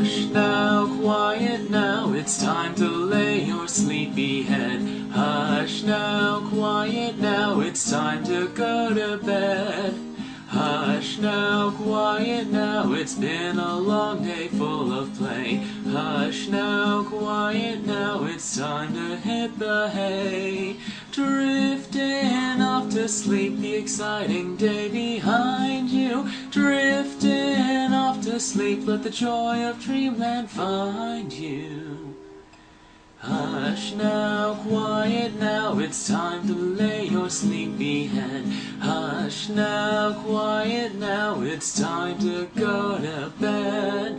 Hush now, quiet now, it's time to lay your sleepy head. Hush now, quiet now, it's time to go to bed. Hush now, quiet now, it's been a long day full of play. Hush now, quiet now, it's time to hit the hay. Drifting off to sleep, the exciting day behind you. Drifting off to sleep, let the joy of dreamland find you. Hush now, quiet now, it's time to lay your sleepy head. Hush now, quiet now, it's time to go to bed.